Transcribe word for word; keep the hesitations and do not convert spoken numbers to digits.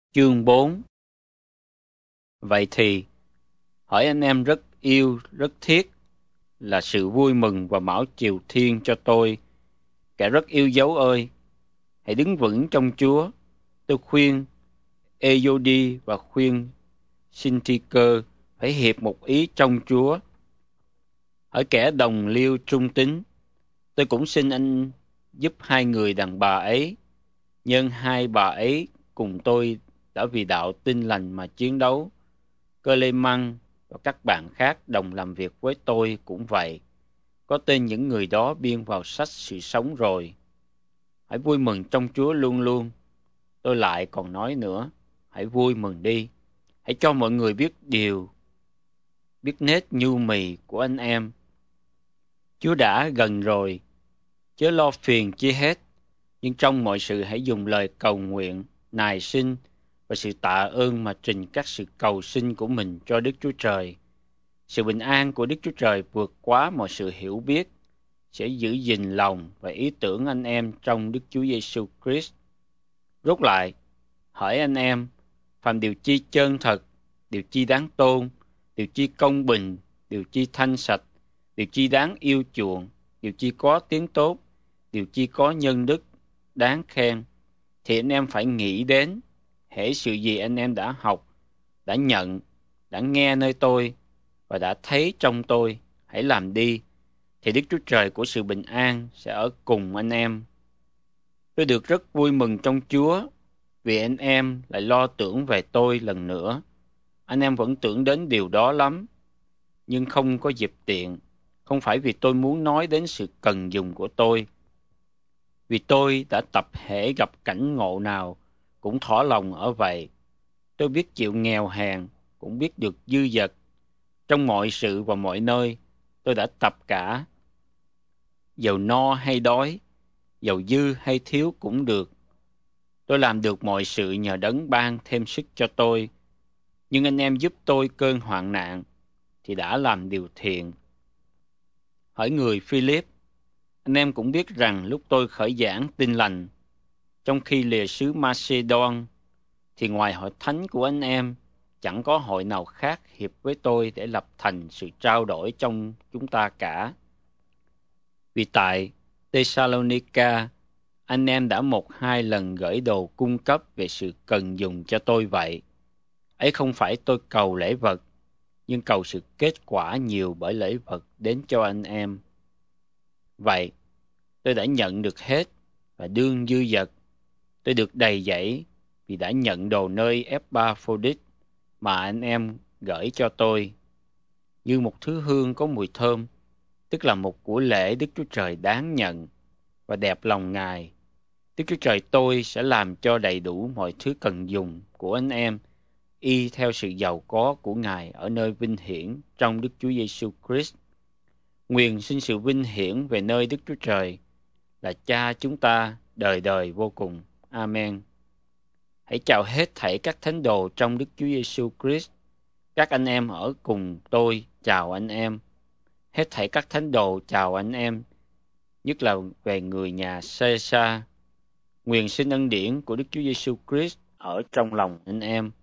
Chương bốn. Vậy thì, hỏi anh em rất yêu, rất thiết, là sự vui mừng và mão triều thiên cho tôi, kẻ rất yêu dấu ơi, hãy đứng vững trong Chúa. Tôi khuyên Ê-dô-đi và khuyên Sin-ti-cơ phải hiệp một ý trong Chúa. Hỏi kẻ đồng liêu trung tín, tôi cũng xin anh giúp hai người đàn bà ấy, nhân hai bà ấy cùng tôi đã vì đạo tin lành mà chiến đấu. Cơ-lê-măng và các bạn khác đồng làm việc với tôi cũng vậy. Có tên những người đó biên vào sách sự sống rồi. Hãy vui mừng trong Chúa luôn luôn. Tôi lại còn nói nữa, hãy vui mừng đi. Hãy cho mọi người biết điều, biết nết nhu mì của anh em. Chúa đã gần rồi, chớ lo phiền chi hết. Nhưng trong mọi sự hãy dùng lời cầu nguyện, nài xin và sự tạ ơn mà trình các sự cầu xin của mình cho Đức Chúa Trời. Sự bình an của Đức Chúa Trời vượt quá mọi sự hiểu biết, sẽ giữ gìn lòng và ý tưởng anh em trong Đức Chúa Giêsu Christ. Rốt lại, hỏi anh em, phàm điều chi chân thật, điều chi đáng tôn, điều chi công bình, điều chi thanh sạch, điều chi đáng yêu chuộng, điều chi có tiếng tốt, điều chi có nhân đức, đáng khen, thì anh em phải nghĩ đến, hễ sự gì anh em đã học, đã nhận, đã nghe nơi tôi, và đã thấy trong tôi, hãy làm đi, thì Đức Chúa Trời của sự bình an sẽ ở cùng anh em. Tôi được rất vui mừng trong Chúa, vì anh em lại lo tưởng về tôi lần nữa. Anh em vẫn tưởng đến điều đó lắm, nhưng không có dịp tiện, không phải vì tôi muốn nói đến sự cần dùng của tôi. Vì tôi đã tập hễ gặp cảnh ngộ nào, cũng thỏa lòng ở vậy. Tôi biết chịu nghèo hèn, cũng biết được dư dật. Trong mọi sự và mọi nơi, tôi đã tập cả. Dầu no hay đói, dầu dư hay thiếu cũng được. Tôi làm được mọi sự nhờ Đấng ban thêm sức cho tôi. Nhưng anh em giúp tôi cơn hoạn nạn, thì đã làm điều thiện. Hỏi người Philip, anh em cũng biết rằng lúc tôi khởi giảng tin lành, trong khi lìa xứ Macedon, thì ngoài hội thánh của anh em, chẳng có hội nào khác hiệp với tôi để lập thành sự trao đổi trong chúng ta cả. Vì tại Thessalonica, anh em đã một hai lần gửi đồ cung cấp về sự cần dùng cho tôi vậy. Ấy không phải tôi cầu lễ vật, nhưng cầu sự kết quả nhiều bởi lễ vật đến cho anh em. Vậy, tôi đã nhận được hết và đương dư dật. Tôi được đầy dẫy vì đã nhận đồ nơi Epaphroditus mà anh em gửi cho tôi, như một thứ hương có mùi thơm, tức là một của lễ Đức Chúa Trời đáng nhận và đẹp lòng Ngài. Đức Chúa Trời tôi sẽ làm cho đầy đủ mọi thứ cần dùng của anh em, y theo sự giàu có của Ngài ở nơi vinh hiển trong Đức Chúa Giêsu Christ. Nguyện xin sự vinh hiển về nơi Đức Chúa Trời là Cha chúng ta đời đời vô cùng. Amen. Hãy chào hết thảy các thánh đồ trong Đức Chúa Giêsu Christ. Các anh em ở cùng tôi chào anh em. Hết thảy các thánh đồ chào anh em, nhất là về người nhà Sê-sa. Nguyện xin ân điển của Đức Chúa Giêsu Christ ở trong lòng anh em.